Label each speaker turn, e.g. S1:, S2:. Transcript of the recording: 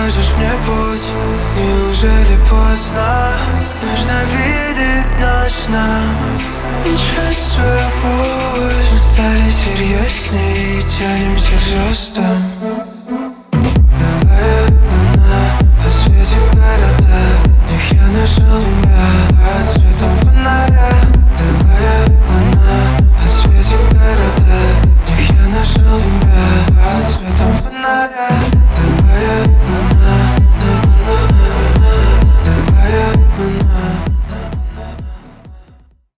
S1: покажешь мне путь. Неужели поздно? Нужно видеть наш нам. Не чувствую боль. Мы стали серьезней, тянемся к звездам.